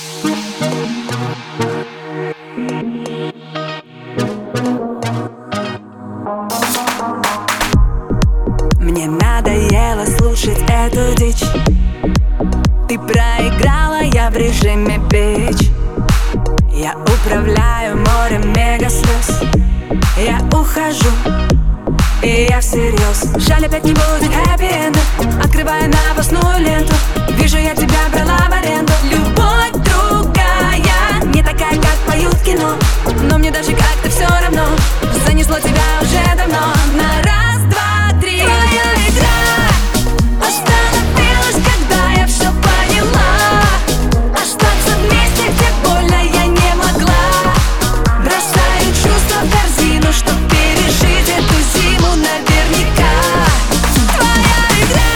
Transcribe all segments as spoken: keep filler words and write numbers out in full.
Мне надоело слушать эту дичь. Ты проиграла, я в режиме бич. Я управляю морем мега слез. Я ухожу, и я всерьез. Жаль, опять не будет хэппи-энда. Открываю новостную ленту. Вижу, я тебя брала в аренду. Любовь другая, не такая, как поют в кино. Но мне даже как-то все равно. Занесло тебя уже давно. На раз, два, три. Твоя игра остановилась, когда я все поняла. Остаться вместе, где больно, я не могла. Бросаю чувства в корзину, чтоб пережить эту зиму наверняка. Твоя игра.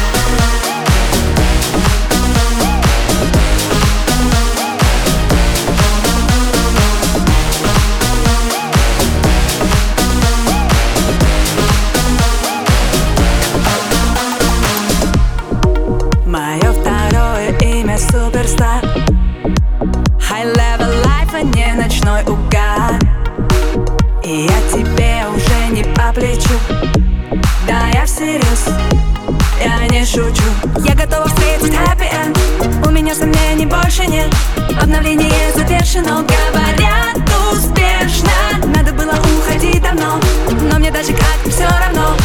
Мое второе имя суперстар. High level life, а не ночной угар. И я тебе уже не по плечу. Да, я всерьез, я не шучу. Я готова встретить happy-end. У меня сомнений больше нет. Обновление завершено, говорят, успешно. Надо было уходить давно, но мне даже как-то все равно.